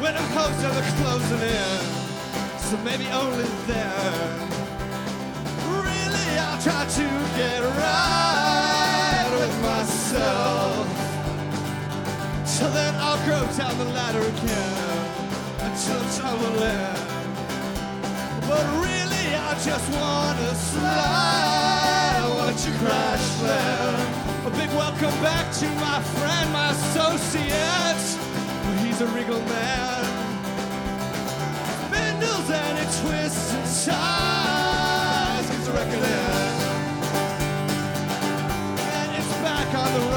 when I'm closer to closing in, so maybe only then. Really, I'll try to get right with myself. Till then, I'll grow down the ladder again until I'm tumbling. But really, I just wanna slide. Won't you crash land? A big welcome back to my friend, my associate. He's a regal man. Spindles and he twists and ties. Gets a record in. And it's back on the